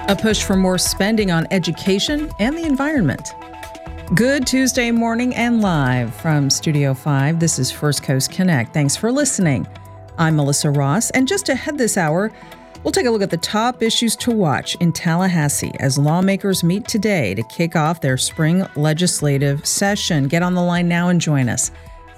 A push for more spending on education and the environment. Good Tuesday morning and live from Studio 5. This is First Coast Connect. Thanks for listening. I'm Melissa Ross, and just ahead this hour, we'll take a look at the top issues to watch in Tallahassee as lawmakers meet today to kick off their spring legislative session. Get on the line now and join us.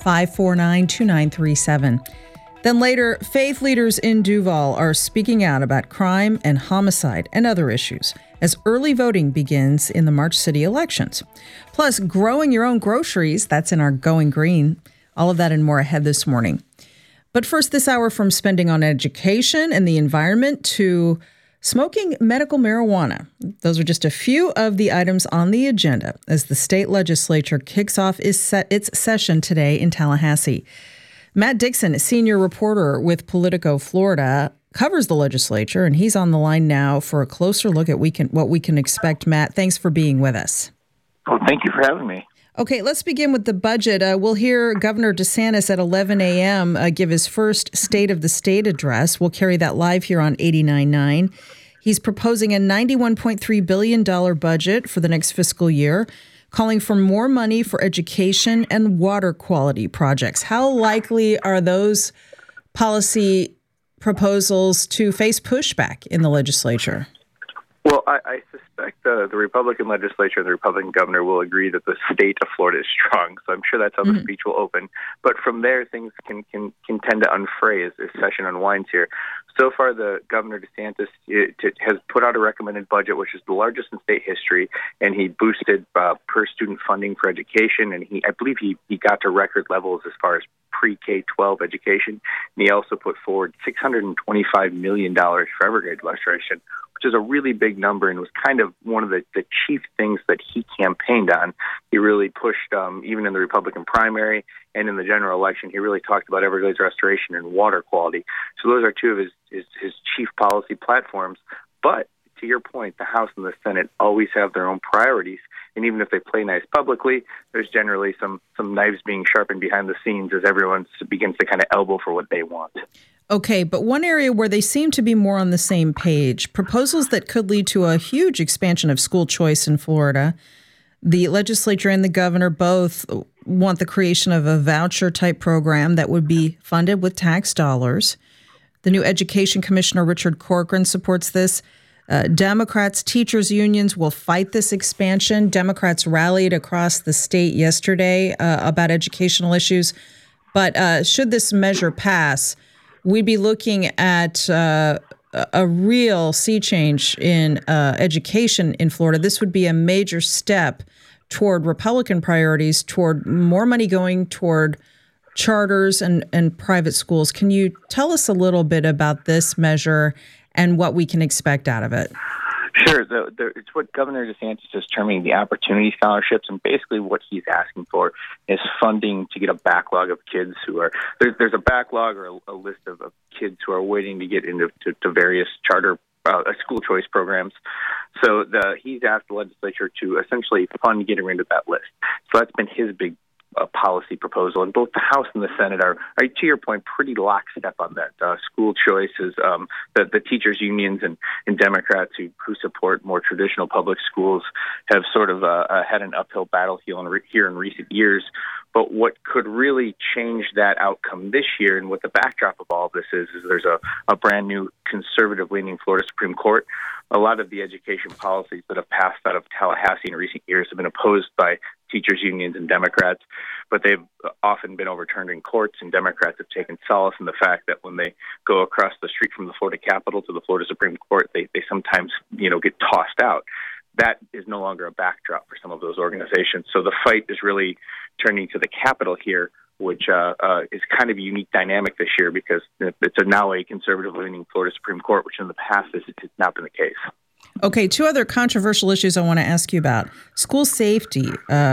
549-2937. Then later, faith leaders in Duval are speaking out about crime and homicide and other issues as early voting begins in the March city elections. Plus, growing your own groceries, that's in our Going Green. All of that and more ahead this morning. But first, this hour, from spending on education and the environment to smoking medical marijuana. Those are just a few of the items on the agenda as the state legislature kicks off its session today in Tallahassee. Matt Dixon, senior reporter with Politico Florida, covers the legislature, and he's on the line now for a closer look at what we can expect. Matt, thanks for being with us. Well, thank you for having me. Okay, let's begin with the budget. We'll hear Governor DeSantis at 11 a.m. Give his first State of the State address. We'll carry that live here on 89.9. He's proposing a $91.3 billion budget for the next fiscal year, calling for more money for education and water quality projects. How likely are those policy proposals to face pushback in the legislature? Well, I suspect the Republican legislature and the Republican governor will agree that the state of Florida is strong. So I'm sure that's how the speech will open. But from there, things can tend to unfray as session unwinds here. So far, the Governor DeSantis has put out a recommended budget, which is the largest in state history, and he boosted per-student funding for education, and I believe he got to record levels as far as pre-K-12 education. And he also put forward $625 million for Evergrade restoration, which is a really big number and was kind of one of the chief things that he campaigned on. He really pushed, even in the Republican primary and in the general election, he really talked about Everglades restoration and water quality. So those are two of his chief policy platforms. But to your point, the House and the Senate always have their own priorities. And even if they play nice publicly, there's generally some knives being sharpened behind the scenes as everyone begins to kind of elbow for what they want. Okay, but one area where they seem to be more on the same page, proposals that could lead to a huge expansion of school choice in Florida. The legislature and the governor both want the creation of a voucher-type program that would be funded with tax dollars. The new Education Commissioner, Richard Corcoran, supports this. Democrats, teachers' unions will fight this expansion. Democrats rallied across the state yesterday about educational issues. But should this measure pass, we'd be looking at a real sea change in education in Florida. This would be a major step toward Republican priorities, toward more money going toward charters and private schools. Can you tell us a little bit about this measure and what we can expect out of it? Sure. It's what Governor DeSantis is terming the opportunity scholarships, and basically what he's asking for is funding to get a backlog of kids who are there's a backlog or a list of kids who are waiting to get into various charter school choice programs. So he's asked the legislature to essentially fund getting rid of that list. So that's been his big policy proposal, and both the House and the Senate are, to your point, pretty lockstep on that. School choice is the teachers' unions and Democrats who support more traditional public schools have sort of had an uphill battle here in recent years. But what could really change that outcome this year, and what the backdrop of all of this is there's a brand new conservative-leaning Florida Supreme Court. A lot of the education policies that have passed out of Tallahassee in recent years have been opposed by teachers' unions and Democrats, but they've often been overturned in courts, and Democrats have taken solace in the fact that when they go across the street from the Florida Capitol to the Florida Supreme Court, they sometimes get tossed out. That is no longer a backdrop for some of those organizations. So the fight is really turning to the Capitol here, which is kind of a unique dynamic this year because it's now a conservative-leaning Florida Supreme Court, which in the past has not been the case. Okay, two other controversial issues I want to ask you about. School safety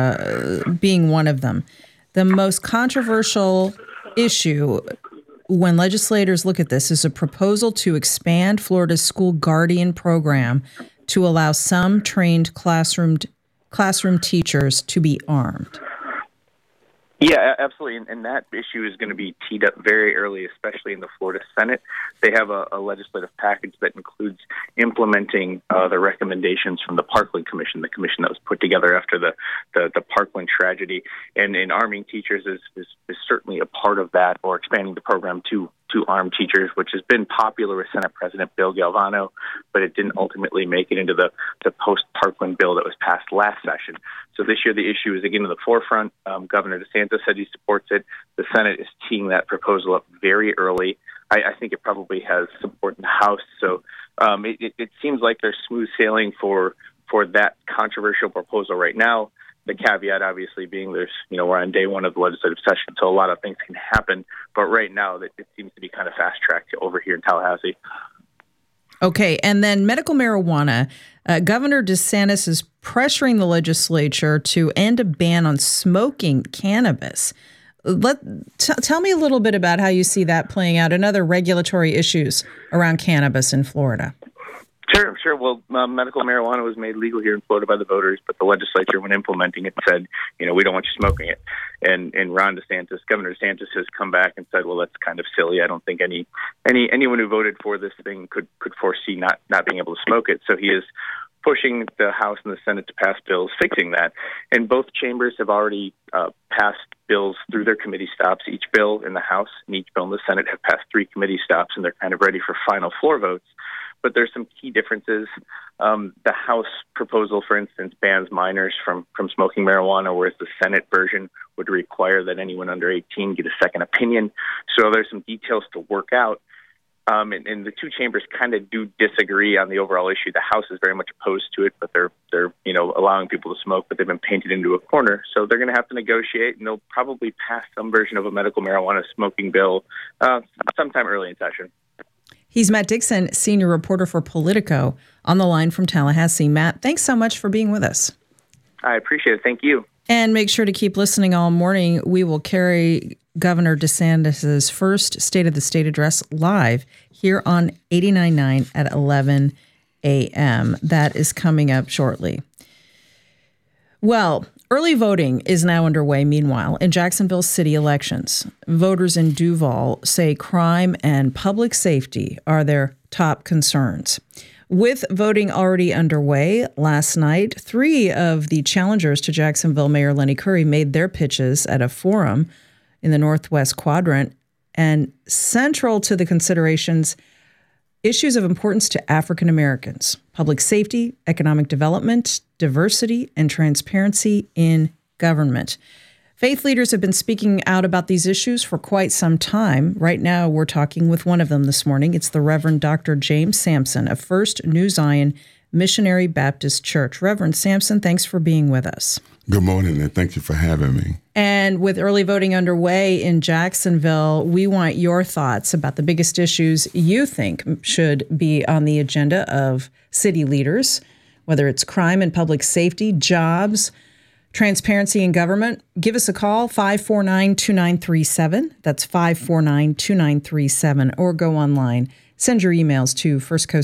being one of them. The most controversial issue when legislators look at this is a proposal to expand Florida's school guardian program to allow some trained classroom teachers to be armed. Yeah, absolutely. And that issue is going to be teed up very early, especially in the Florida Senate. They have a legislative package that includes implementing the recommendations from the Parkland Commission, the commission that was put together after the Parkland tragedy. And arming teachers is certainly a part of that, or expanding the program to arm teachers, which has been popular with Senate President Bill Galvano, but it didn't ultimately make it into the post-Parkland bill that was passed last session. So this year the issue is again in the forefront. Governor DeSantis said he supports it. The Senate is teeing that proposal up very early. I think it probably has support in the House. So it seems like there's smooth sailing for that controversial proposal right now. The caveat, obviously, being we're on day one of the legislative session, so a lot of things can happen. But right now, it seems to be kind of fast-tracked over here in Tallahassee. Okay, and then medical marijuana. Governor DeSantis is pressuring the legislature to end a ban on smoking cannabis. Tell me a little bit about how you see that playing out and other regulatory issues around cannabis in Florida. Sure. Well, medical marijuana was made legal here in Florida by the voters, but the legislature, when implementing it, said, we don't want you smoking it. And Governor DeSantis has come back and said, well, that's kind of silly. I don't think anyone who voted for this thing could foresee not being able to smoke it. So he is pushing the House and the Senate to pass bills fixing that. And both chambers have already passed bills through their committee stops. Each bill in the House and each bill in the Senate have passed 3 committee stops, and they're kind of ready for final floor votes. But there's some key differences. The House proposal, for instance, bans minors from smoking marijuana, whereas the Senate version would require that anyone under 18 get a second opinion. So there's some details to work out. And the two chambers kind of do disagree on the overall issue. The House is very much opposed to it, but they're allowing people to smoke, but they've been painted into a corner. So they're going to have to negotiate, and they'll probably pass some version of a medical marijuana smoking bill sometime early in session. He's Matt Dixon, senior reporter for Politico, on the line from Tallahassee. Matt, thanks so much for being with us. I appreciate it. Thank you. And make sure to keep listening all morning. We will carry Governor DeSantis' first State of the State address live here on 89.9 at 11 a.m. That is coming up shortly. Well, early voting is now underway, meanwhile, in Jacksonville city elections. Voters in Duval say crime and public safety are their top concerns. With voting already underway last night, 3 of the challengers to Jacksonville Mayor Lenny Curry made their pitches at a forum in the Northwest Quadrant. And central to the considerations, issues of importance to African Americans: public safety, economic development, diversity, and transparency in government. Faith leaders have been speaking out about these issues for quite some time. Right now, we're talking with one of them this morning. It's the Reverend Dr. James Sampson of First New Zion Missionary Baptist Church. Reverend Sampson, thanks for being with us. Good morning, and thank you for having me. And with early voting underway in Jacksonville, we want your thoughts about the biggest issues you think should be on the agenda of city leaders, whether it's crime and public safety, jobs, transparency in government. Give us a call, 549-2937. That's 549-2937, or go online. Send your emails to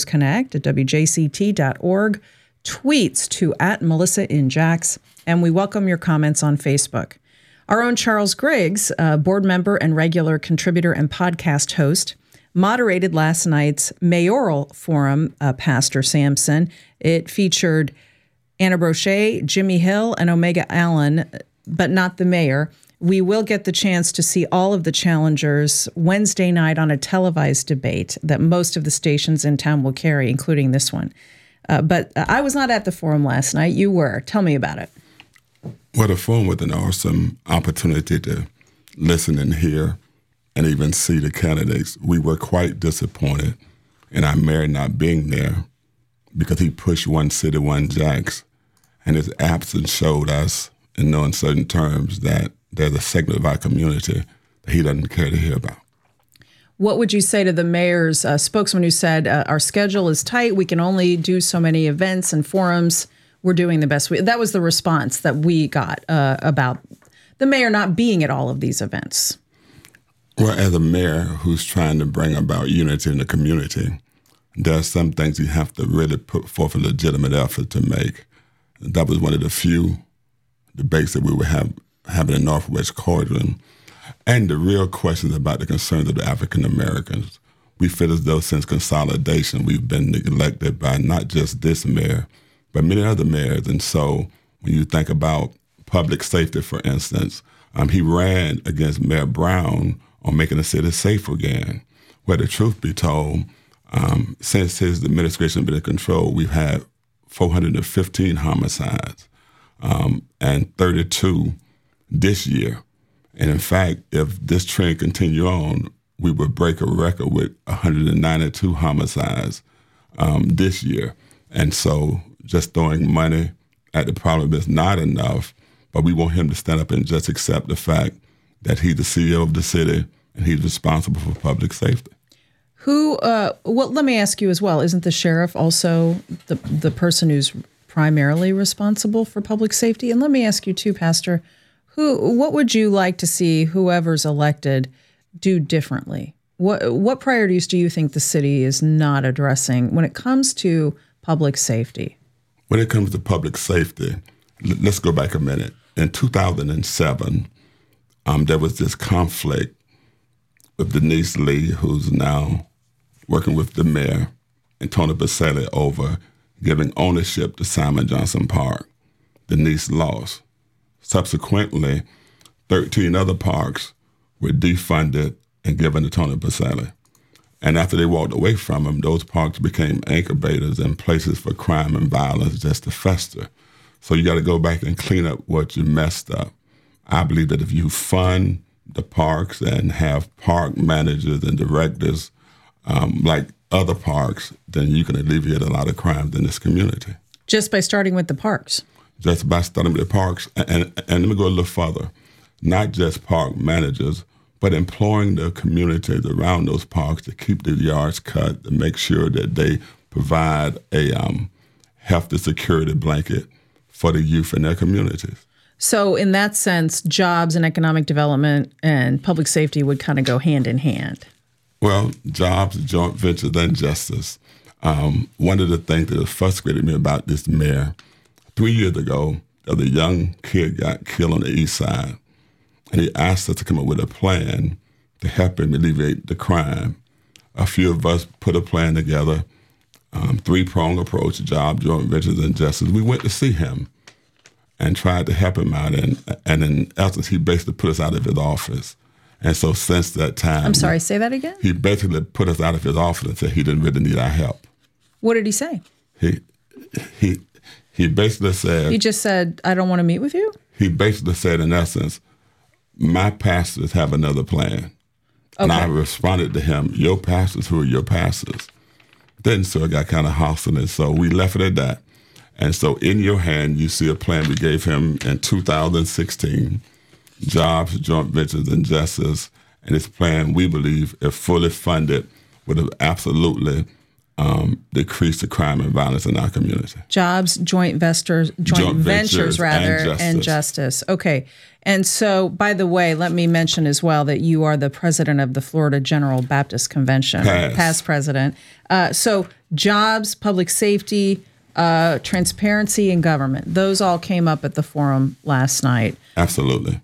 firstcoastconnect@wjct.org, tweets to @MelissaInJax, and we welcome your comments on Facebook. Our own Charles Griggs, board member and regular contributor and podcast host, moderated last night's mayoral forum, Pastor Sampson. It featured Anna Brochet, Jimmy Hill, and Omega Allen, but not the mayor. We will get the chance to see all of the challengers Wednesday night on a televised debate that most of the stations in town will carry, including this one. But I was not at the forum last night. You were. Tell me about it. Well, the forum was an awesome opportunity to listen and hear and even see the candidates. We were quite disappointed in our mayor not being there because he pushed one city, one Jax, and his absence showed us in no uncertain terms that there's a segment of our community that he doesn't care to hear about. What would you say to the mayor's spokesman who said, our schedule is tight, we can only do so many events and forums, we're doing the best? That was the response that we got about the mayor not being at all of these events. Well, as a mayor who's trying to bring about unity in the community, there are some things you have to really put forth a legitimate effort to make. That was one of the few debates that we were having a Northwest Quadrant. And the real questions about the concerns of the African Americans. We feel as though since consolidation, we've been neglected by not just this mayor, but many other mayors. And so when you think about public safety, for instance, he ran against Mayor Brown on making the city safe again. Where the truth be told, since his administration been in control, we've had 415 homicides and 32 this year. And in fact, if this trend continue on, we would break a record with 192 homicides this year. And so just throwing money at the problem is not enough, but we want him to stand up and just accept the fact that he's the CEO of the city and he's responsible for public safety. Let me ask you as well, isn't the sheriff also the person who's primarily responsible for public safety? And let me ask you too, Pastor, what would you like to see whoever's elected do differently? What priorities do you think the city is not addressing when it comes to public safety? When it comes to public safety, let's go back a minute. In 2007, there was this conflict with Denise Lee, who's now working with the mayor, and Tony Baselli over giving ownership to Simon Johnson Park. Denise lost. Subsequently, 13 other parks were defunded and given to Tony Baselli. And after they walked away from him, those parks became incubators and places for crime and violence just to fester. So you got to go back and clean up what you messed up. I believe that if you fund the parks and have park managers and directors like other parks, then you can alleviate a lot of crimes in this community. Just by starting with the parks? Just by starting with the parks. And let me go a little further. Not just park managers, but employing the communities around those parks to keep the yards cut, to make sure that they provide a hefty security blanket for the youth in their communities. So in that sense, jobs and economic development and public safety would kind of go hand in hand. Well, jobs, joint ventures, and justice. One of the things that frustrated me about this mayor, 3 years ago, a young kid got killed on the east side. And he asked us to come up with a plan to help him alleviate the crime. A few of us put a plan together, three-pronged approach, job, joint ventures, and justice. We went to see him and tried to help him out. And in essence, he basically put us out of his office. And so since that time... I'm sorry, say that again? He basically put us out of his office and said he didn't really need our help. What did he say? He basically said... He just said, I don't want to meet with you? He basically said, in essence, my pastors have another plan. Okay. And I responded to him, your pastors, who are your pastors? Then so it got kind of hostile, and so we left it at that. And so in your hand, you see a plan we gave him in 2016, jobs, joint ventures, and justice. And this plan, we believe, if fully funded, would have absolutely decreased the crime and violence in our community. Jobs, joint ventures, and justice. Okay. And so, by the way, let me mention as well that you are the president of the Florida General Baptist Convention, past president. So jobs, public safety, transparency in government, those all came up at the forum last night. Absolutely.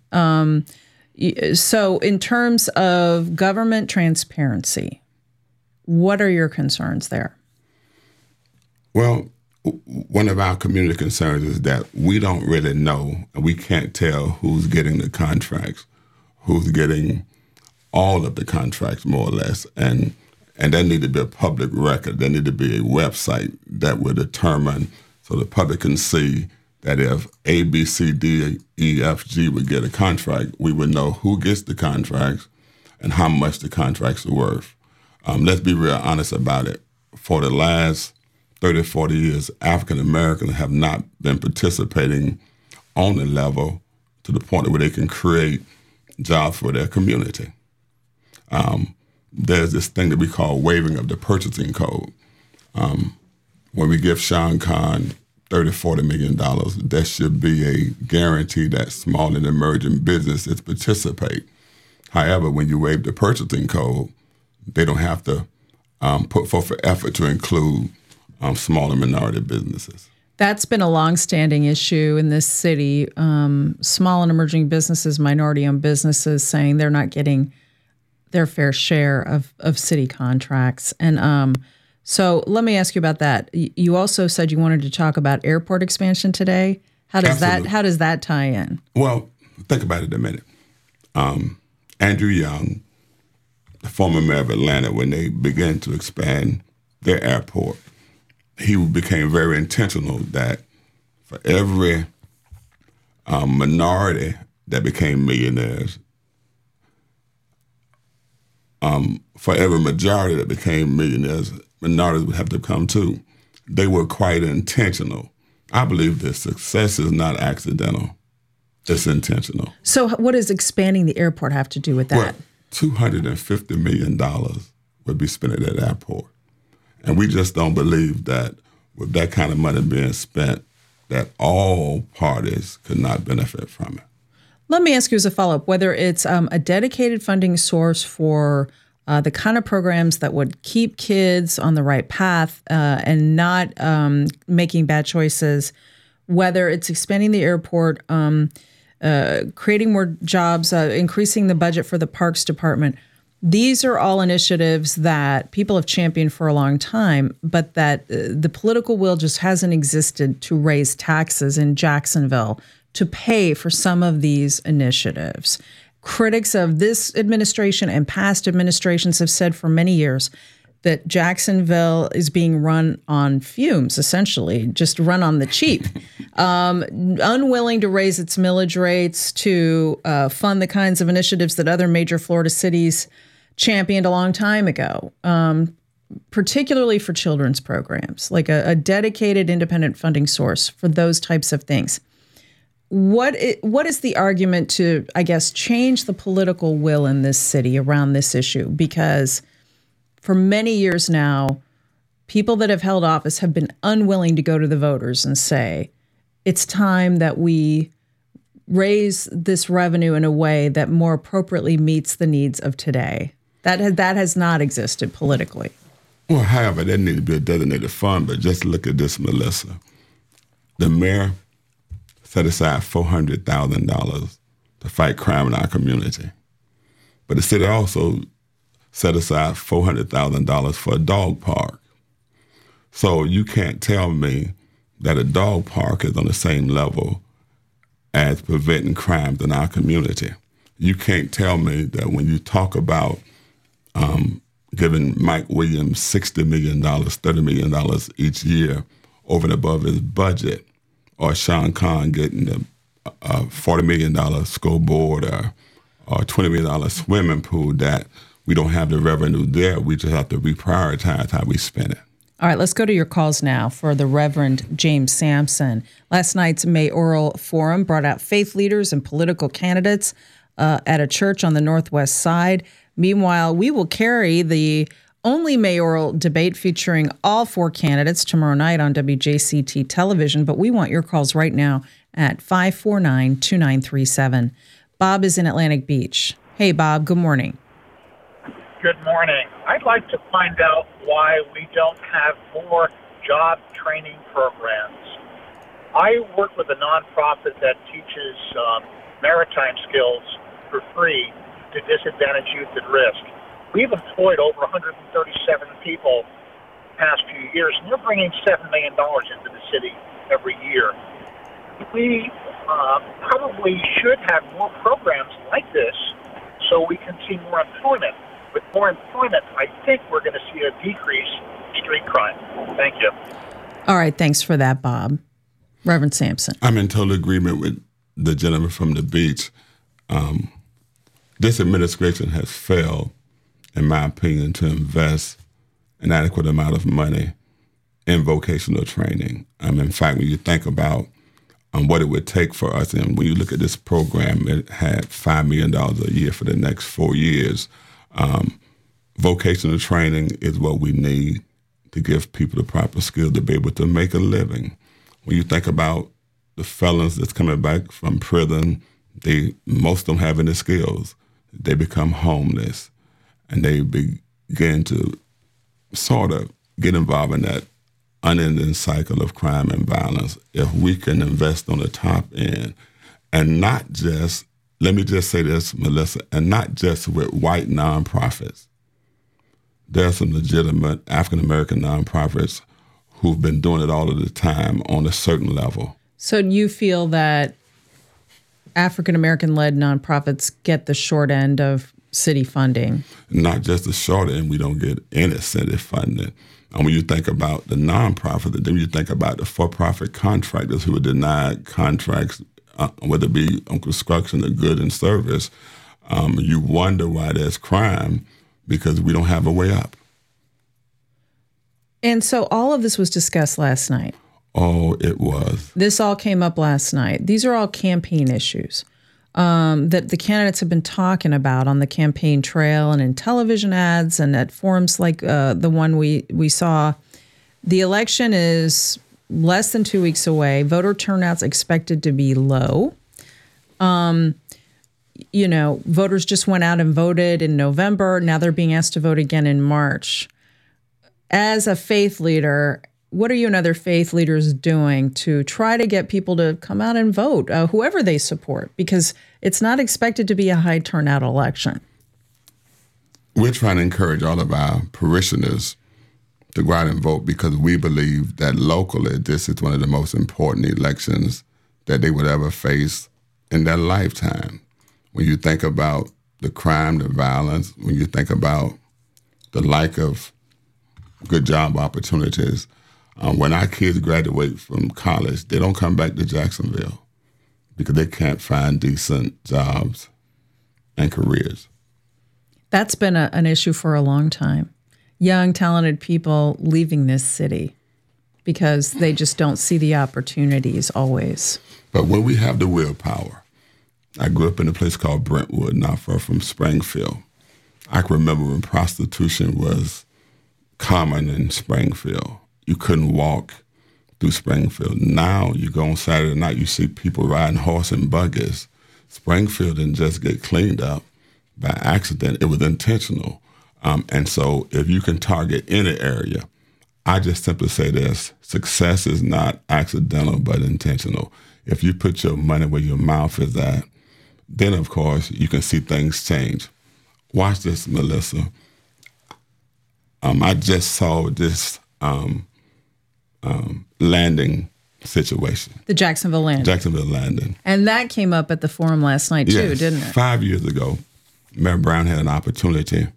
So in terms of government transparency, what are your concerns there? Well, one of our community concerns is that we don't really know, and we can't tell who's getting the contracts, who's getting all of the contracts, more or less. And there need to be a public record. There need to be a website that will determine so the public can see that if A, B, C, D, E, F, G would get a contract, we would know who gets the contracts and how much the contracts are worth. Let's be real honest about it. For the last 30, 40 years, African Americans have not been participating on the level to the point where they can create jobs for their community. There's this thing that we call waiving of the purchasing code. When we give Sean Khan $30, $40 million, there should be a guarantee that small and emerging businesses participate. However, when you waive the purchasing code, they don't have to put forth an effort to include small and minority businesses. That's been a longstanding issue in this city. Small and emerging businesses, minority-owned businesses saying they're not getting their fair share of city contracts. And so let me ask you about that. You also said you wanted to talk about airport expansion today. How does that tie in? Well, think about it a minute. Andrew Young, the former mayor of Atlanta, when they began to expand their airport, he became very intentional that for every minority that became millionaires, for every majority that became millionaires, minorities would have to come too. They were quite intentional. I believe that success is not accidental. It's intentional. So what does expanding the airport have to do with that? Well, $250 million would be spent at that airport. And we just don't believe that with that kind of money being spent, that all parties could not benefit from it. Let me ask you as a follow-up, whether it's a dedicated funding source for the kind of programs that would keep kids on the right path and not making bad choices, whether it's expanding the airport, creating more jobs, increasing the budget for the Parks Department. These are all initiatives that people have championed for a long time, but that the political will just hasn't existed to raise taxes in Jacksonville to pay for some of these initiatives. Critics of this administration and past administrations have said for many years that Jacksonville is being run on fumes, essentially, just run on the cheap, unwilling to raise its millage rates to fund the kinds of initiatives that other major Florida cities championed a long time ago, particularly for children's programs, like a dedicated independent funding source for those types of things. What is the argument to, I guess, change the political will in this city around this issue? Because for many years now, people that have held office have been unwilling to go to the voters and say, it's time that we raise this revenue in a way that more appropriately meets the needs of today. That has not existed politically. Well, however, there need to be a designated fund, but just look at this, Melissa. The mayor set aside $400,000 to fight crime in our community. But the city also set aside $400,000 for a dog park. So you can't tell me that a dog park is on the same level as preventing crimes in our community. You can't tell me that when you talk about giving Mike Williams $60 million, $30 million each year over and above his budget, or Sean Kahn getting a $40 million scoreboard or $20 million swimming pool, that we don't have the revenue there. We just have to reprioritize how we spend it. All right, let's go to your calls now for the Reverend James Sampson. Last night's mayoral forum brought out faith leaders and political candidates at a church on the Northwest Side. Meanwhile, we will carry the only mayoral debate featuring all four candidates tomorrow night on WJCT television, but we want your calls right now at 549-2937. Bob is in Atlantic Beach. Hey, Bob, good morning. Good morning. I'd like to find out why we don't have more job training programs. I work with a nonprofit that teaches maritime skills for free to disadvantaged youth at risk. We've employed over 137 people the past few years, and we're bringing $7 million into the city every year. We probably should have more programs like this so we can see more employment. With more employment, I think we're going to see a decrease in street crime. Thank you. All right, thanks for that, Bob. Reverend Sampson. I'm in total agreement with the gentleman from the beach. This administration has failed, in my opinion, to invest an adequate amount of money in vocational training. In fact, when you think about what it would take for us, and when you look at this program, it had $5 million a year for the next 4 years. Vocational training is what we need to give people the proper skills to be able to make a living. When you think about the felons that's coming back from prison, most of them have any skills. They become homeless, and they begin to sort of get involved in that unending cycle of crime and violence if we can invest on the top end and not just, let me just say this, Melissa, and not just with white nonprofits. There are some legitimate African-American nonprofits who've been doing it all of the time on a certain level. So you feel that African-American-led nonprofits get the short end of city funding? Not just the short end, we don't get any city funding. And when you think about the nonprofit, then you think about the for-profit contractors who are denied contracts, whether it be on construction or good and service. You wonder why there's crime, because we don't have a way up. And so all of this was discussed last night. Oh, it was. This all came up last night. These are all campaign issues that the candidates have been talking about on the campaign trail and in television ads and at forums like the one we saw. The election is less than 2 weeks away. Voter turnout's expected to be low. Voters just went out and voted in November. Now they're being asked to vote again in March. As a faith leader, what are you and other faith leaders doing to try to get people to come out and vote, whoever they support? Because it's not expected to be a high turnout election. We're trying to encourage all of our parishioners to go out and vote because we believe that locally this is one of the most important elections that they would ever face in their lifetime. When you think about the crime, the violence, when you think about the lack of good job opportunities, when our kids graduate from college, they don't come back to Jacksonville because they can't find decent jobs and careers. That's been an issue for a long time. Young, talented people leaving this city because they just don't see the opportunities always. But when we have the willpower, I grew up in a place called Brentwood, not far from Springfield. I can remember when prostitution was common in Springfield. You couldn't walk through Springfield. Now you go on Saturday night, you see people riding horse and buggies. Springfield didn't just get cleaned up by accident. It was intentional. And so if you can target any area, I just simply say this: success is not accidental but intentional. If you put your money where your mouth is at, then, of course, you can see things change. Watch this, Melissa. I just saw this landing situation. The Jacksonville landing. Jacksonville landing. And that came up at the forum last night, too, didn't it? 5 years ago, Mayor Brown had an opportunity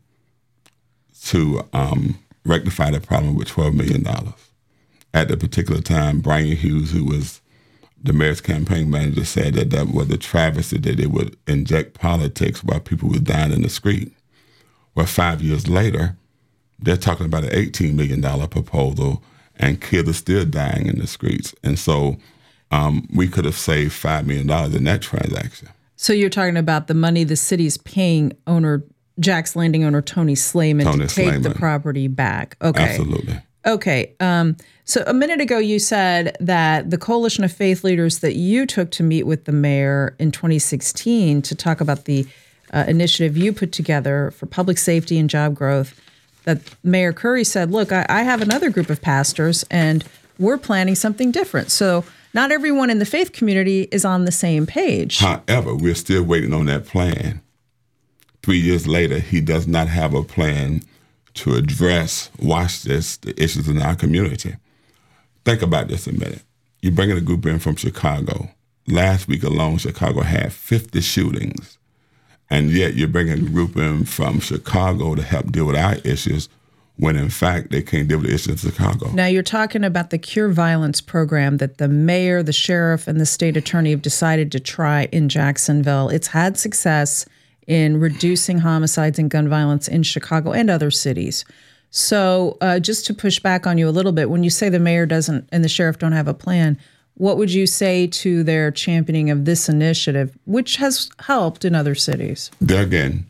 to rectify the problem with $12 million. At the particular time, Brian Hughes, who was the mayor's campaign manager, said that was a travesty that they would inject politics while people were dying in the street. Well, 5 years later, they're talking about an $18 million proposal, and kids are still dying in the streets. And so we could have saved $5 million in that transaction. So you're talking about the money the city's paying Jack's Landing owner Tony Slayman to take the property back. Okay. Absolutely. Okay. So a minute ago, you said that the coalition of faith leaders that you took to meet with the mayor in 2016 to talk about the initiative you put together for public safety and job growth, that Mayor Curry said, look, I have another group of pastors and we're planning something different. So not everyone in the faith community is on the same page. However, we're still waiting on that plan. 3 years later, he does not have a plan to address, watch this, the issues in our community. Think about this a minute. You're bringing a group in from Chicago. Last week alone, Chicago had 50 shootings. And yet you're bringing a group in from Chicago to help deal with our issues when, in fact, they can't deal with the issues in Chicago. Now, you're talking about the Cure Violence program that the mayor, the sheriff, and the state attorney have decided to try in Jacksonville. It's had success in reducing homicides and gun violence in Chicago and other cities. So just to push back on you a little bit, when you say the mayor doesn't and the sheriff don't have a plan, what would you say to their championing of this initiative, which has helped in other cities? There again,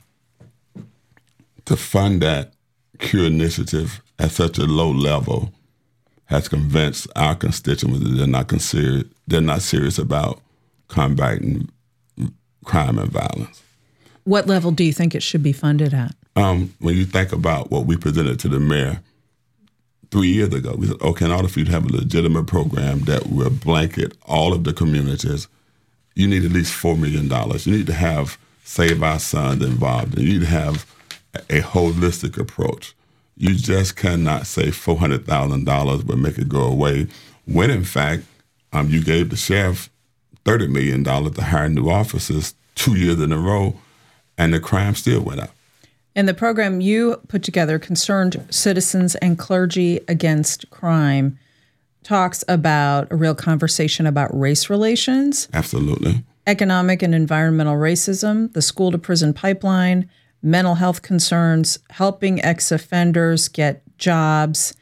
to fund that Cure initiative at such a low level has convinced our constituents that they're not serious about combating crime and violence. What level do you think it should be funded at? When you think about what we presented to the mayor 3 years ago. We said, okay, in order for you to have a legitimate program that will blanket all of the communities, you need at least $4 million. You need to have Save Our Sons involved. And you need to have a holistic approach. You just cannot say $400,000 will make it go away when, in fact, you gave the sheriff $30 million to hire new officers 2 years in a row, and the crime still went up. And the program you put together, Concerned Citizens and Clergy Against Crime, talks about a real conversation about race relations. Absolutely. Economic and environmental racism, the school-to-prison pipeline, mental health concerns, helping ex-offenders get jobs,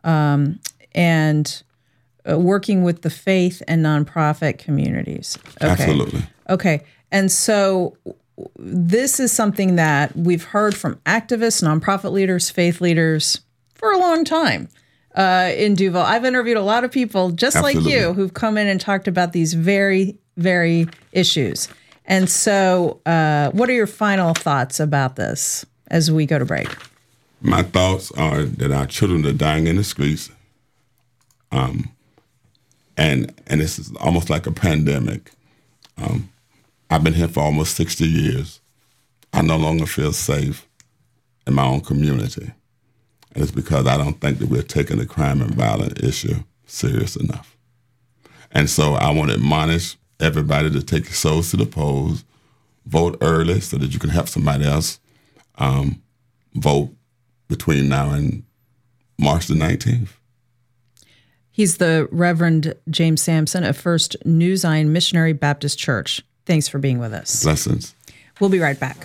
and working with the faith and nonprofit communities. Okay. Absolutely. Okay. And so this is something that we've heard from activists, nonprofit leaders, faith leaders for a long time in Duval. I've interviewed a lot of people just Absolutely. like you who've come in and talked about these very, very issues. And so what are your final thoughts about this as we go to break? My thoughts are that our children are dying in the streets, and this is almost like a pandemic. I've been here for almost 60 years. I no longer feel safe in my own community. And it's because I don't think that we're taking the crime and violence issue serious enough. And so I want to admonish everybody to take your souls to the polls, vote early so that you can help somebody else vote between now and March the 19th. He's the Reverend James Sampson of First New Zion Missionary Baptist Church. Thanks for being with us. Blessings. We'll be right back.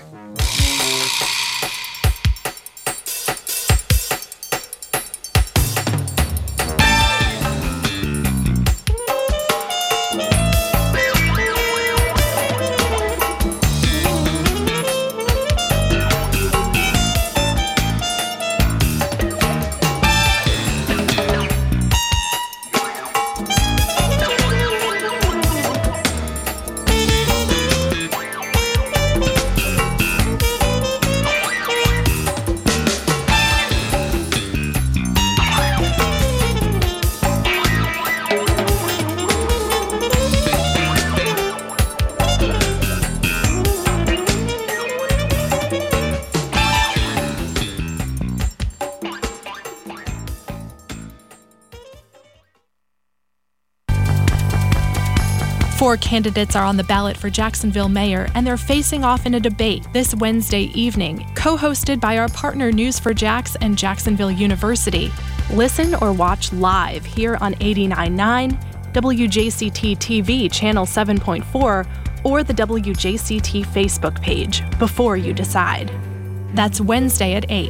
Four candidates are on the ballot for Jacksonville mayor, and they're facing off in a debate this Wednesday evening, co-hosted by our partner News4JAX and Jacksonville University. Listen or watch live here on 89.9, WJCT TV Channel 7.4, or the WJCT Facebook page before you decide. That's Wednesday at 8.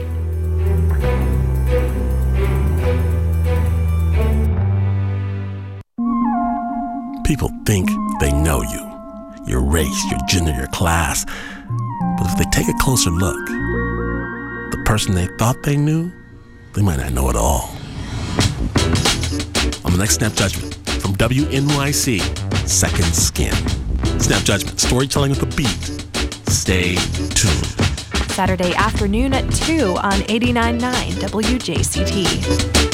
People think they know you, your race, your gender, your class. But if they take a closer look, the person they thought they knew, they might not know at all. On the next Snap Judgment from WNYC, Second Skin. Snap Judgment, storytelling with a beat. Stay tuned. Saturday afternoon at 2 on 89.9 WJCT.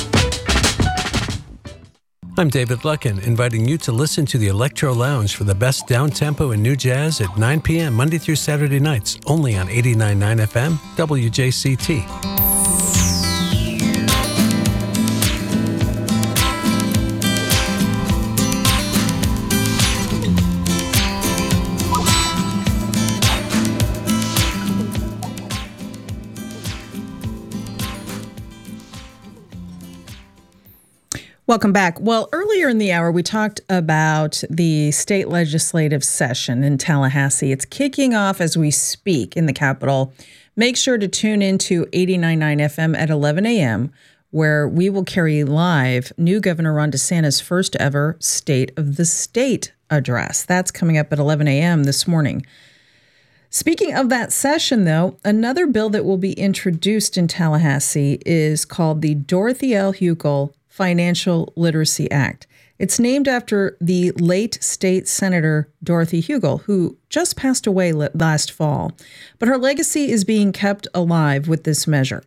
I'm David Luckin, inviting you to listen to the Electro Lounge for the best down-tempo and new jazz at 9 p.m. Monday through Saturday nights, only on 89.9 FM, WJCT. Welcome back. Well, earlier in the hour, we talked about the state legislative session in Tallahassee. It's kicking off as we speak in the Capitol. Make sure to tune into 89.9 FM at 11 a.m., where we will carry live new Governor Ron DeSantis' first ever State of the State address. That's coming up at 11 a.m. this morning. Speaking of that session, though, another bill that will be introduced in Tallahassee is called the Dorothy L. Hukill Financial Literacy Act. It's named after the late state senator Dorothy Hukill, who just passed away last fall. But her legacy is being kept alive with this measure.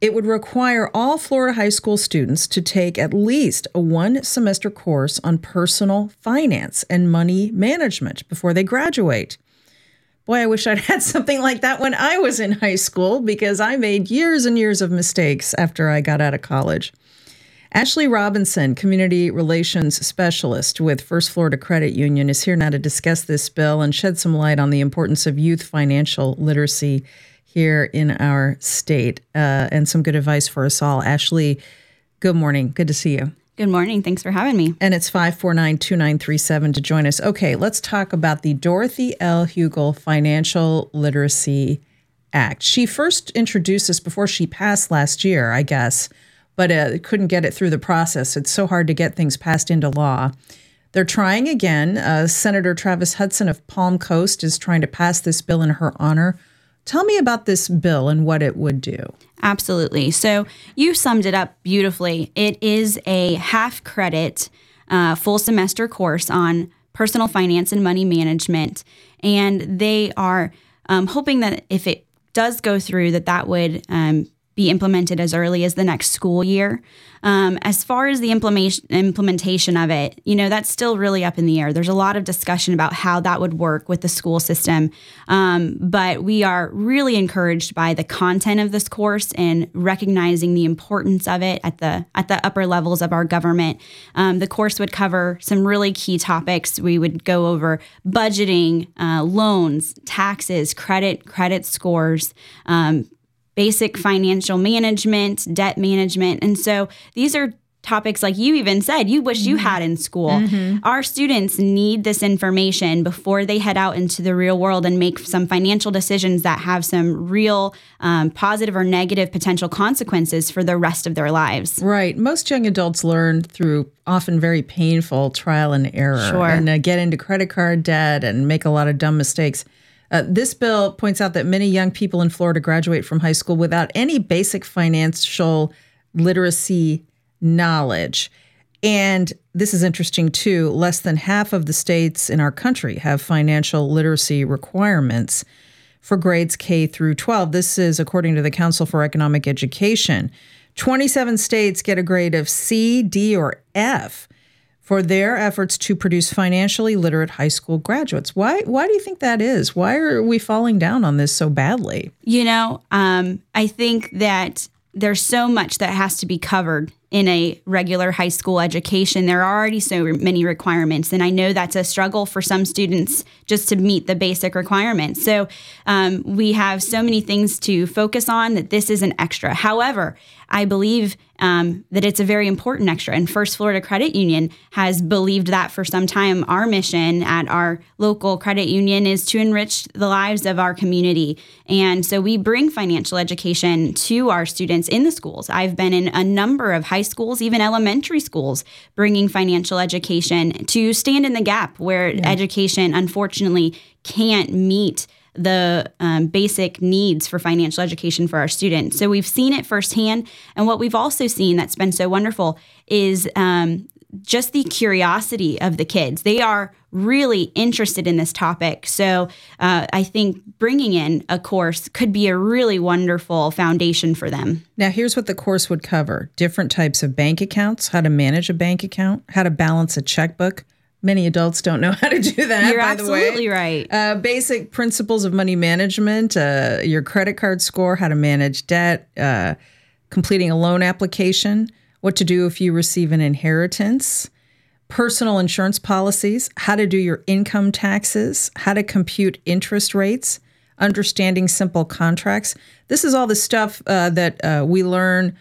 It would require all Florida high school students to take at least a 1-semester course on personal finance and money management before they graduate. Boy, I wish I'd had something like that when I was in high school, because I made years and years of mistakes after I got out of college. Ashley Robinson, Community Relations Specialist with First Florida Credit Union, is here now to discuss this bill and shed some light on the importance of youth financial literacy here in our state, and some good advice for us all. Ashley, good morning. Good to see you. Good morning. Thanks for having me. And it's 549-2937 to join us. Okay, let's talk about the Dorothy L. Huegel Financial Literacy Act. She first introduced this before she passed last year, I guess, but couldn't get it through the process. It's so hard to get things passed into law. They're trying again. Senator Travis Hudson of Palm Coast is trying to pass this bill in her honor. Tell me about this bill and what it would do. Absolutely. So you summed it up beautifully. It is a half credit, full semester course on personal finance and money management. And they are hoping that if it does go through, that would be implemented as early as the next school year. As far as the implementation of it, that's still really up in the air. There's a lot of discussion about how that would work with the school system. But we are really encouraged by the content of this course and recognizing the importance of it at the upper levels of our government. The course would cover some really key topics. We would go over budgeting, loans, taxes, credit scores, basic financial management, debt management. And so these are topics, like you even said, you wish you had in school. Mm-hmm. Our students need this information before they head out into the real world and make some financial decisions that have some real positive or negative potential consequences for the rest of their lives. Right. Most young adults learn through often very painful trial and error. Sure. And get into credit card debt and make a lot of dumb mistakes. This bill points out that many young people in Florida graduate from high school without any basic financial literacy knowledge. And this is interesting, too. Less than half of the states in our country have financial literacy requirements for grades K through 12. This is according to the Council for Economic Education. 27 states get a grade of C, D, or F for their efforts to produce financially literate high school graduates. Why do you think that is? Why are we falling down on this so badly? I think that there's so much that has to be covered in a regular high school education. There are already so many requirements, and I know that's a struggle for some students just to meet the basic requirements. So we have so many things to focus on that this is an extra. However, I believe that it's a very important extra, and First Florida Credit Union has believed that for some time. Our mission at our local credit union is to enrich the lives of our community, and so we bring financial education to our students in the schools. I've been in a number of high schools, even elementary schools, bringing financial education to stand in the gap where education, unfortunately, can't meet the basic needs for financial education for our students. So we've seen it firsthand. And what we've also seen that's been so wonderful is just the curiosity of the kids. They are really interested in this topic. So I think bringing in a course could be a really wonderful foundation for them. Now, here's what the course would cover: different types of bank accounts, how to manage a bank account, how to balance a checkbook. Many adults don't know how to do that, You're by the way. absolutely right. Basic principles of money management, your credit card score, how to manage debt, completing a loan application, what to do if you receive an inheritance, personal insurance policies, how to do your income taxes, how to compute interest rates, understanding simple contracts. This is all the stuff that we learn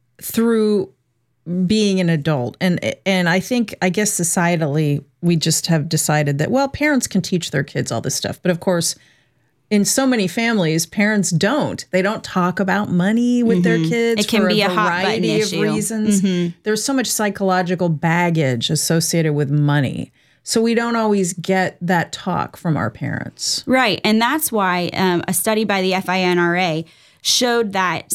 through being an adult. And I guess societally, we just have decided that, well, parents can teach their kids all this stuff. But of course, in so many families, parents don't. They don't talk about money with their kids. It can be a hot button variety of issue. Reasons. There's so much psychological baggage associated with money. So we don't always get that talk from our parents. Right. And that's why a study by the FINRA showed that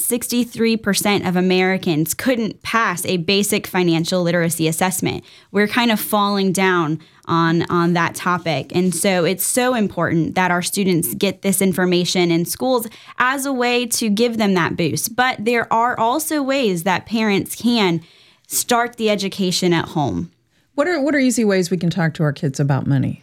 63% of Americans couldn't pass a basic financial literacy assessment. We're kind of falling down on that topic. And so it's so important that our students get this information in schools as a way to give them that boost. But there are also ways that parents can start the education at home. What are easy ways we can talk to our kids about money?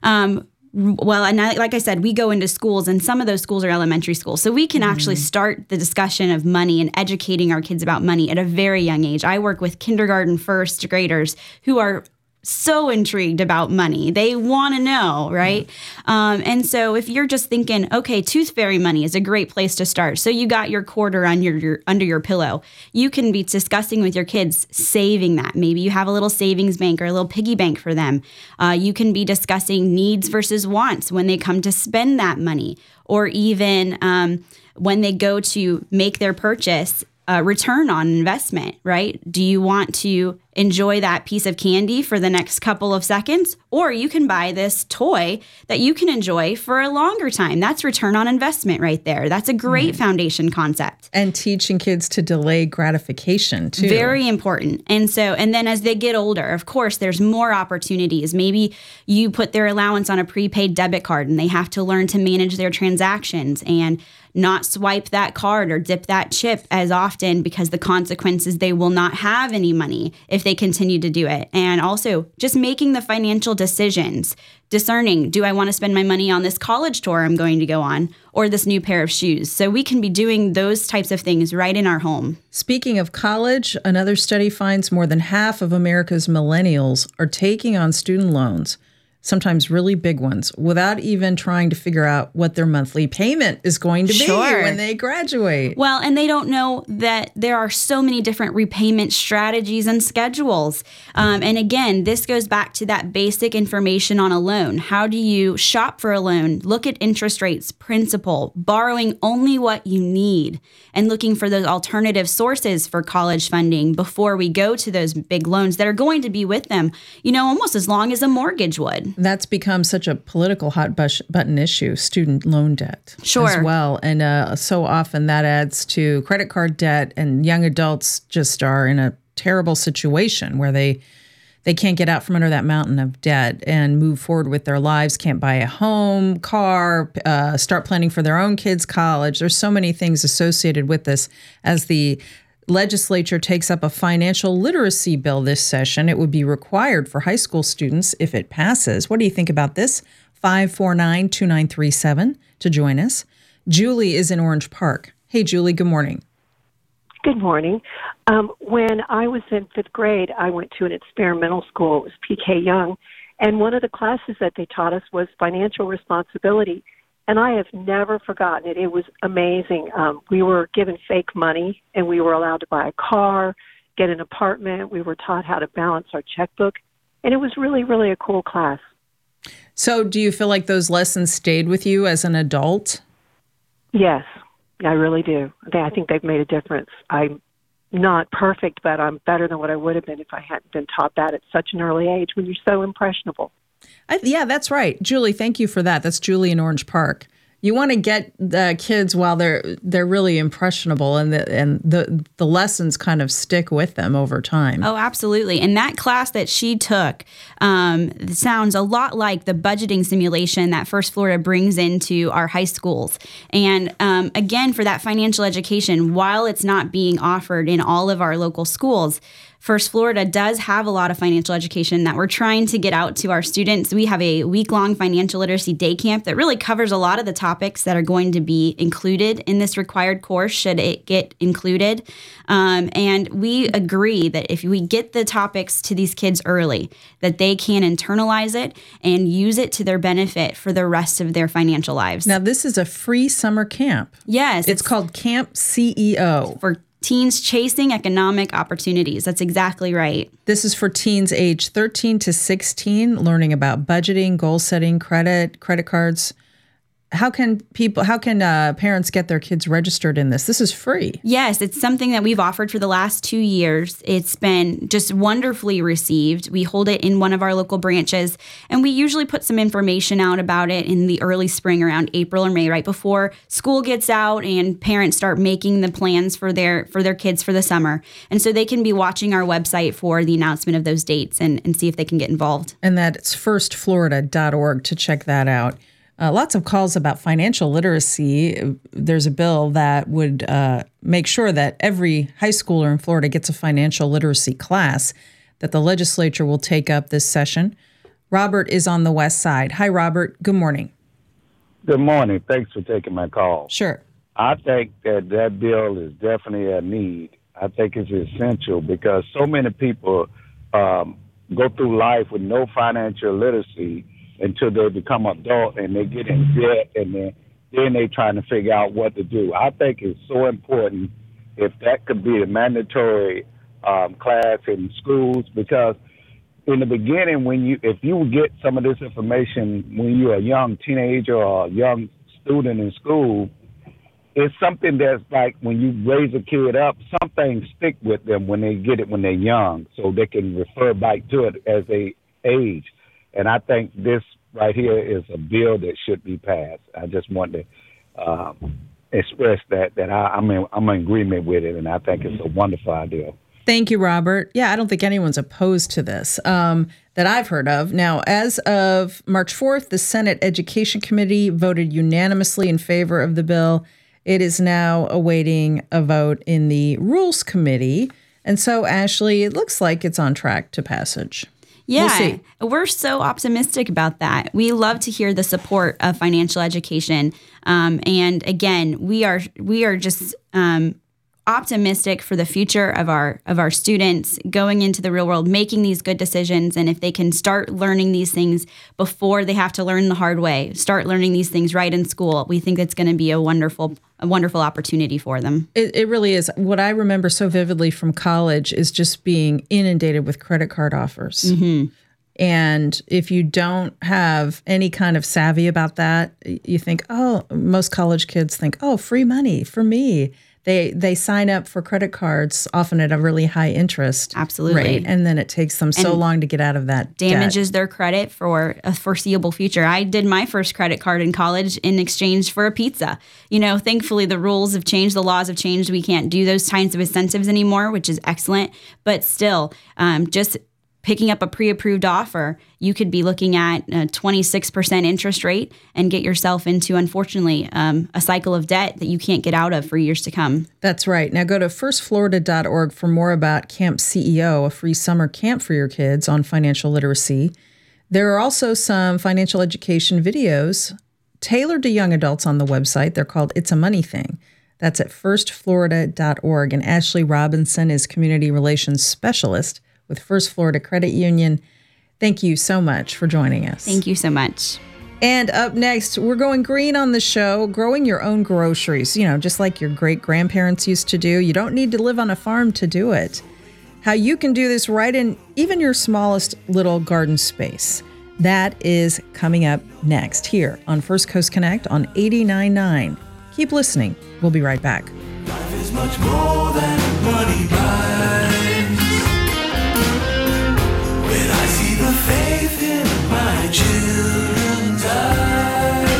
Well, and like I said, we go into schools, and some of those schools are elementary schools. So we can actually start the discussion of money and educating our kids about money at a very young age. I work with kindergarten first graders who are so intrigued about money. They want to know, right? And so if you're just thinking, okay, tooth fairy money is a great place to start. So you got your quarter under your pillow. You can be discussing with your kids saving that. Maybe you have a little savings bank or a little piggy bank for them. You can be discussing needs versus wants when they come to spend that money, or even when they go to make their purchase. Return on investment, right? Do you want to enjoy that piece of candy for the next couple of seconds? Or you can buy this toy that you can enjoy for a longer time. That's return on investment right there. That's a great foundation concept. And teaching kids to delay gratification too. Very important. And then as they get older, of course, there's more opportunities. Maybe you put their allowance on a prepaid debit card and they have to learn to manage their transactions and not swipe that card or dip that chip as often, because the consequences, they will not have any money if they continue to do it. And also just making the financial decisions, discerning, do I want to spend my money on this college tour I'm going to go on or this new pair of shoes? So we can be doing those types of things right in our home. Speaking of college, another study finds more than half of America's millennials are taking on student loans, sometimes really big ones, without even trying to figure out what their monthly payment is going to be when they graduate. Well, and they don't know that there are so many different repayment strategies and schedules. And again, this goes back to that basic information on a loan. How do you shop for a loan? Look at interest rates, principal, borrowing only what you need, and looking for those alternative sources for college funding before we go to those big loans that are going to be with them, almost as long as a mortgage would. That's become such a political hot button issue, student loan debt as well. And so often that adds to credit card debt, and young adults just are in a terrible situation where they can't get out from under that mountain of debt and move forward with their lives, can't buy a home, car, start planning for their own kids' college. There's so many things associated with this. As the legislature takes up a financial literacy bill this session, it would be required for high school students if it passes. What do you think about this? 549-2937 to join us. Julie is in Orange Park. Hey, Julie, good morning. Good morning. When I was in fifth grade, I went to an experimental school. It was PK Young. And one of the classes that they taught us was financial responsibility. And I have never forgotten it. It was amazing. We were given fake money, and we were allowed to buy a car, get an apartment. We were taught how to balance our checkbook. And it was really, really a cool class. So do you feel like those lessons stayed with you as an adult? Yes, I really do. I think they've made a difference. I'm not perfect, but I'm better than what I would have been if I hadn't been taught that at such an early age when you're so impressionable. Yeah, that's right. Julie, thank you for that. That's Julie in Orange Park. You want to get the kids while they're really impressionable, and the lessons kind of stick with them over time. Oh, absolutely. And that class that she took sounds a lot like the budgeting simulation that First Florida brings into our high schools. And again, for that financial education, while it's not being offered in all of our local schools, First Florida does have a lot of financial education that we're trying to get out to our students. We have a week-long financial literacy day camp that really covers a lot of the topics that are going to be included in this required course, should it get included. And we agree that if we get the topics to these kids early, that they can internalize it and use it to their benefit for the rest of their financial lives. Now, this is a free summer camp. Yes. It's called Camp CEO. For teens chasing economic opportunities. That's exactly right. This is for teens age 13 to 16, learning about budgeting, goal setting, credit cards, how can parents get their kids registered in this? This is free. Yes, it's something that we've offered for the last 2 years. It's been just wonderfully received. We hold it in one of our local branches, and we usually put some information out about it in the early spring around April or May, right before school gets out and parents start making the plans for their kids for the summer. And so they can be watching our website for the announcement of those dates and see if they can get involved. And that's firstflorida.org to check that out. Lots of calls about financial literacy. There's a bill that would make sure that every high schooler in Florida gets a financial literacy class that the legislature will take up this session. Robert is on the west side. Hi, Robert. Good morning. Good morning. Thanks for taking my call. Sure. I think that bill is definitely a need. I think it's essential because so many people go through life with no financial literacy until they become adult and they get in debt and then they trying to figure out what to do. I think it's so important if that could be a mandatory class in schools, because in the beginning, if you get some of this information when you're a young teenager or a young student in school, it's something that's like when you raise a kid up, some things stick with them when they get it when they're young, so they can refer back to it as they age. And I think this right here is a bill that should be passed. I just want to express that I'm in agreement with it, and I think it's a wonderful idea. Thank you, Robert. Yeah, I don't think anyone's opposed to this that I've heard of. Now, as of March 4th, the Senate Education Committee voted unanimously in favor of the bill. It is now awaiting a vote in the Rules Committee. And so, Ashley, it looks like it's on track to passage. Yeah, we'll see. We're so optimistic about that. We love to hear the support of financial education. And again, we are just optimistic for the future of our students going into the real world, making these good decisions. And if they can start learning these things before they have to learn the hard way, start learning these things right in school, we think it's going to be a wonderful opportunity for them. It really is. What I remember so vividly from college is just being inundated with credit card offers. Mm-hmm. And if you don't have any kind of savvy about that, you think, most college kids think, free money for me. They sign up for credit cards often at a really high interest rate, and then it takes them so long to get out of that damages debt. Their credit for a foreseeable future. I did my first credit card in college in exchange for a pizza. Thankfully the rules have changed, the laws have changed. We can't do those kinds of incentives anymore, which is excellent. But still, just picking up a pre-approved offer, you could be looking at a 26% interest rate and get yourself into, unfortunately, a cycle of debt that you can't get out of for years to come. That's right. Now go to firstflorida.org for more about Camp CEO, a free summer camp for your kids on financial literacy. There are also some financial education videos tailored to young adults on the website. They're called It's a Money Thing. That's at firstflorida.org. And Ashley Robinson is Community Relations Specialist with First Florida Credit Union. Thank you so much for joining us. Thank you so much. And up next, we're going green on the show, growing your own groceries, just like your great-grandparents used to do. You don't need to live on a farm to do it. How you can do this right in even your smallest little garden space. That is coming up next here on First Coast Connect on 89.9. Keep listening. We'll be right back. Life is much more than money buys. When I see the faith in my children's eyes.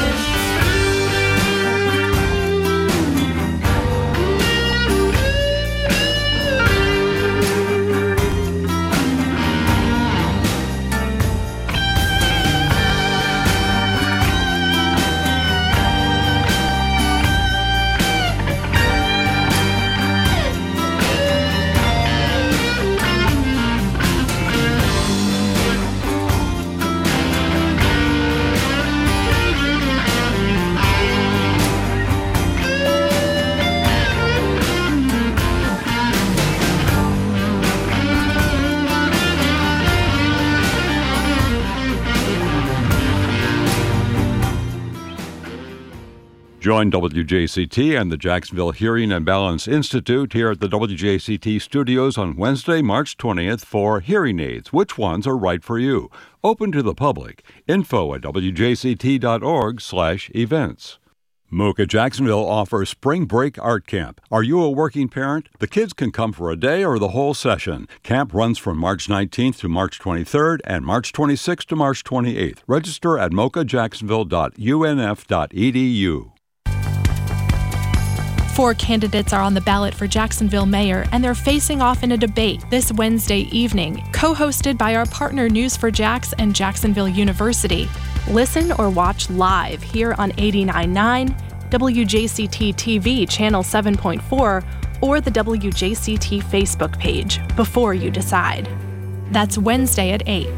Join WJCT and the Jacksonville Hearing and Balance Institute here at the WJCT studios on Wednesday, March 20th for Hearing Aids. Which ones are right for you? Open to the public. Info at wjct.org/events. Mocha Jacksonville offers Spring Break Art Camp. Are you a working parent? The kids can come for a day or the whole session. Camp runs from March 19th to March 23rd and March 26th to March 28th. Register at mochajacksonville.unf.edu. 4 candidates are on the ballot for Jacksonville mayor, and they're facing off in a debate this Wednesday evening, co-hosted by our partner News4JAX and Jacksonville University. Listen or watch live here on 89.9, WJCT TV Channel 7.4, or the WJCT Facebook page before you decide. That's Wednesday at 8.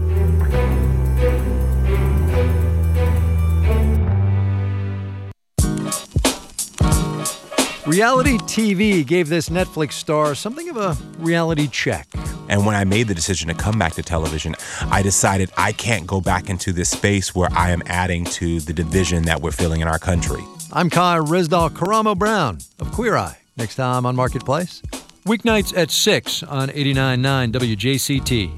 Reality TV gave this Netflix star something of a reality check. And when I made the decision to come back to television, I decided I can't go back into this space where I am adding to the division that we're feeling in our country. I'm Kai Rizdal Karamo Brown of Queer Eye. Next time on Marketplace. Weeknights at 6 on 89.9 WJCT.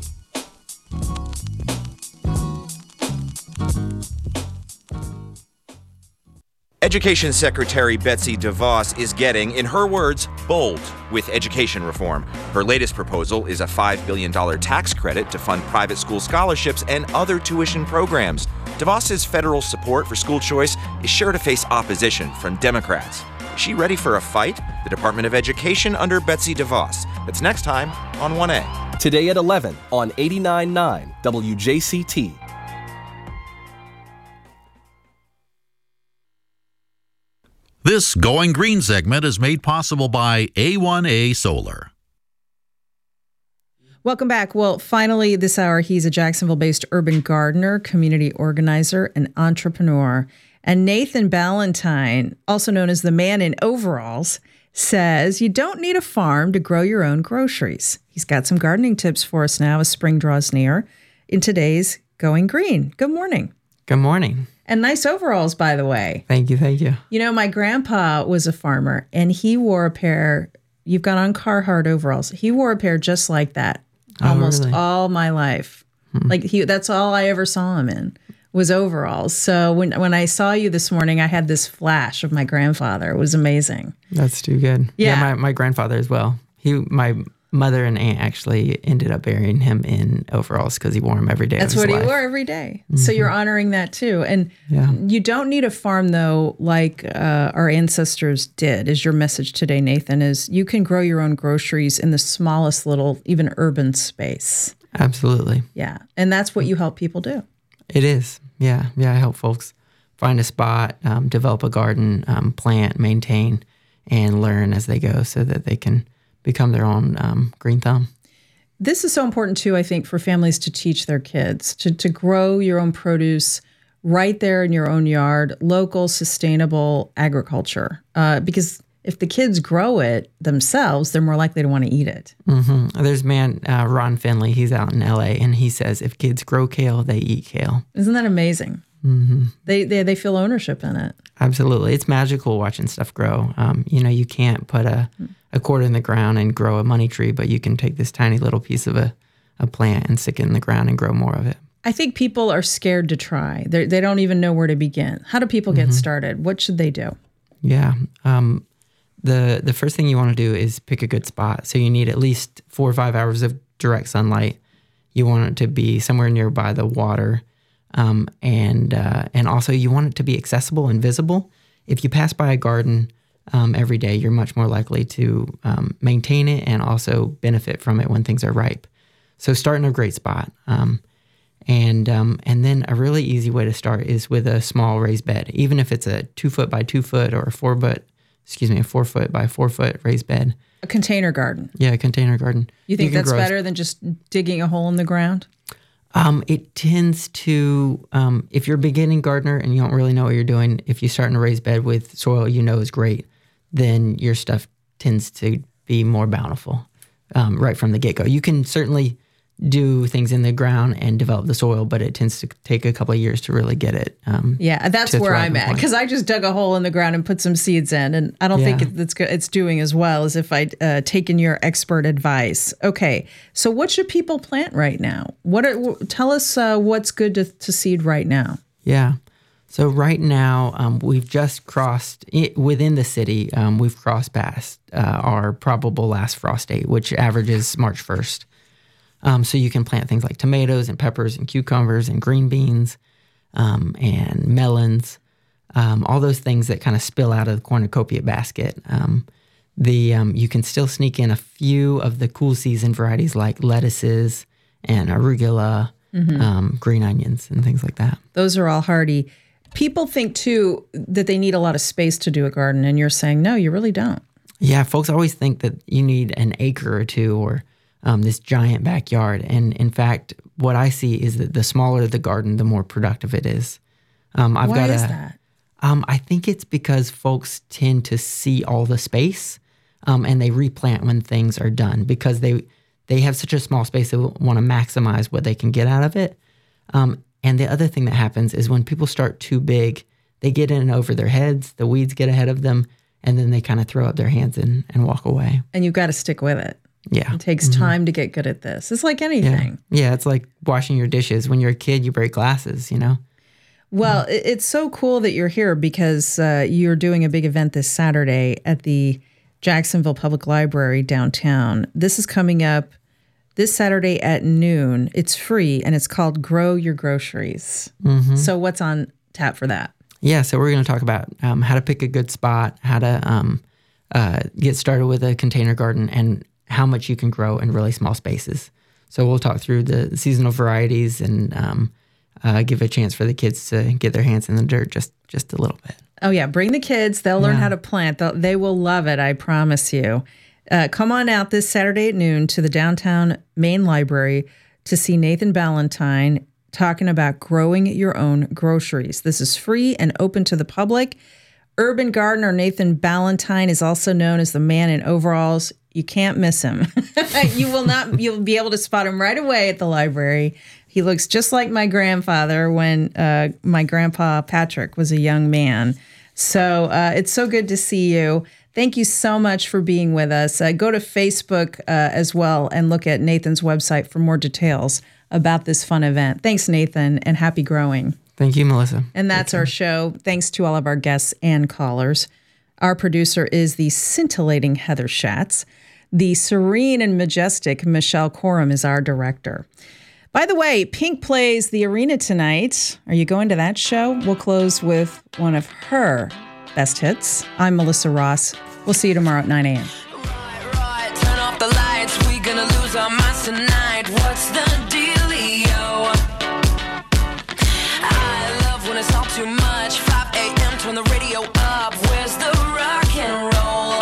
Education Secretary Betsy DeVos is getting, in her words, bold with education reform. Her latest proposal is a $5 billion tax credit to fund private school scholarships and other tuition programs. DeVos's federal support for school choice is sure to face opposition from Democrats. Is she ready for a fight? The Department of Education under Betsy DeVos. That's next time on 1A. Today at 11 on 89.9 WJCT. This Going Green segment is made possible by A1A Solar. Welcome back. Well, finally, this hour, he's a Jacksonville-based urban gardener, community organizer, and entrepreneur. And Nathan Ballantyne, also known as the man in overalls, says you don't need a farm to grow your own groceries. He's got some gardening tips for us now as spring draws near in today's Going Green. Good morning. Good morning. And nice overalls, by the way. Thank you, thank you. You know, my grandpa was a farmer, and he wore a pair, you've got on Carhartt overalls. He wore a pair just like that almost really? All my life. Like that's all I ever saw him in was overalls. So when I saw you this morning, I had this flash of my grandfather. It was amazing. That's too good. Yeah, my grandfather as well. My mother and aunt actually ended up burying him in overalls because he wore them every day. That's what he wore every day. Mm-hmm. So you're honoring that too. And you don't need a farm though, like our ancestors did. Is your message today, Nathan? Is you can grow your own groceries in the smallest little, even urban space. Absolutely. Yeah, and that's what you help people do. It is. Yeah. I help folks find a spot, develop a garden, plant, maintain, and learn as they go, so that they can become their own green thumb. This is so important, too, I think, for families to teach their kids, to grow your own produce right there in your own yard, local, sustainable agriculture. Because if the kids grow it themselves, they're more likely to want to eat it. Mm-hmm. There's Ron Finley, he's out in L.A., and he says if kids grow kale, they eat kale. Isn't that amazing? Mm-hmm. They feel ownership in it. Absolutely. It's magical watching stuff grow. You can't put a quarter in the ground and grow a money tree, but you can take this tiny little piece of a plant and stick it in the ground and grow more of it. I think people are scared to try. They don't even know where to begin. How do people get started? What should they do? Yeah. The first thing you want to do is pick a good spot. So you need at least 4 or 5 hours of direct sunlight. You want it to be somewhere nearby the water. And also you want it to be accessible and visible. If you pass by a garden every day, you're much more likely to maintain it and also benefit from it when things are ripe. So start in a great spot. And then a really easy way to start is with a small raised bed, even if it's a 2 foot by 2 foot or a 4 foot by 4 foot raised bed. A container garden. Yeah, a container garden. You think that's better than just digging a hole in the ground? It tends to, if you're a beginning gardener and you don't really know what you're doing, if you start in a raised bed with soil is great, then your stuff tends to be more bountiful right from the get-go. You can certainly do things in the ground and develop the soil, but it tends to take a couple of years to really get it. That's where I'm at, because I just dug a hole in the ground and put some seeds in, and I don't think it's doing as well as if I'd taken your expert advice. Okay, so what should people plant right now? Tell us what's good to seed right now. Yeah. So right now, we've just crossed, within the city, we've crossed past our probable last frost date, which averages March 1st. So you can plant things like tomatoes and peppers and cucumbers and green beans and melons, all those things that kind of spill out of the cornucopia basket. You can still sneak in a few of the cool season varieties like lettuces and arugula, green onions and things like that. Those are all hardy. People think, too, that they need a lot of space to do a garden, and you're saying, no, you really don't. Yeah, folks always think that you need an acre or two or this giant backyard. And in fact, what I see is that the smaller the garden, the more productive it is. Why is that? I think it's because folks tend to see all the space and they replant when things are done because they have such a small space, they want to maximize what they can get out of it. And the other thing that happens is when people start too big, they get in over their heads, the weeds get ahead of them, and then they kind of throw up their hands and walk away. And you've got to stick with it. Yeah. It takes time to get good at this. It's like anything. Yeah, it's like washing your dishes. When you're a kid, you break glasses, you know? Well, it's so cool that you're here because you're doing a big event this Saturday at the Jacksonville Public Library downtown. This is coming up this Saturday at noon. It's free, and it's called Grow Your Groceries. So what's on tap for that? Yeah, so we're going to talk about how to pick a good spot, how to get started with a container garden, and how much you can grow in really small spaces. So we'll talk through the seasonal varieties and give a chance for the kids to get their hands in the dirt just a little bit. Oh, yeah. Bring the kids. They'll learn how to plant. They will love it, I promise you. Come on out this Saturday at noon to the downtown Main Library to see Nathan Ballantyne talking about growing your own groceries. This is free and open to the public. Urban gardener Nathan Ballantyne is also known as the man in overalls. You can't miss him. You'll be able to spot him right away at the library. He looks just like my grandfather when my grandpa Patrick was a young man. So it's so good to see you. Thank you so much for being with us. Go to Facebook as well and look at Nathan's website for more details about this fun event. Thanks, Nathan, and happy growing. Thank you, Melissa. And that's our show. Thanks to all of our guests and callers. Our producer is the scintillating Heather Schatz. The serene and majestic Michelle Coram is our director. By the way, Pink plays the Arena tonight. Are you going to that show? We'll close with one of her best hits. I'm Melissa Ross. We'll see you tomorrow at 9 a.m. Right, turn off the lights. We gonna lose our minds tonight. What's the dealio? I love when it's all too much. 5 a.m. Turn the radio up. Where's the rock and roll?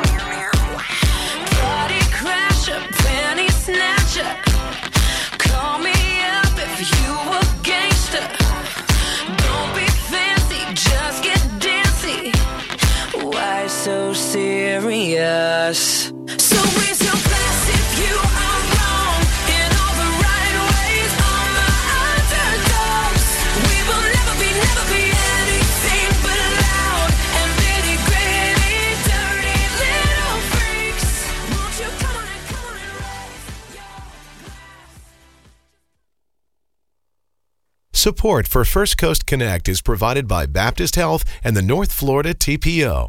Party crasher, penny snatcher. Call me up if you a gangster. Don't be fancy, just get dancy. Why so serious? So raise your glass if you are wrong in all the right ways. All my underdogs. We will never be anything but loud and nitty gritty, dirty little freaks. Won't you come on and raise your glass? Support for First Coast Connect is provided by Baptist Health and the North Florida TPO.